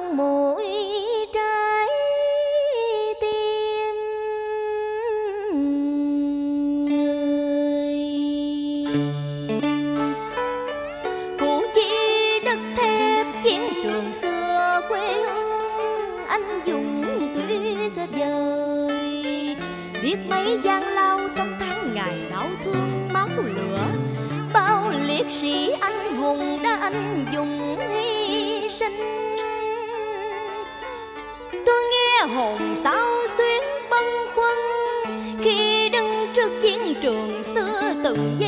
trong mỗi trái tim người. Cụ chi đất thép chiến trường xưa quê hương anh dũng tuyệt vời, biết mấy gian lao trong tháng ngày đau thương máu lửa, bao liệt sĩ anh hùng đã anh dũng hy sinh. Tôi nghe hồn sao xuyến bâng khuâng khi đứng trước chiến trường xưa từng giây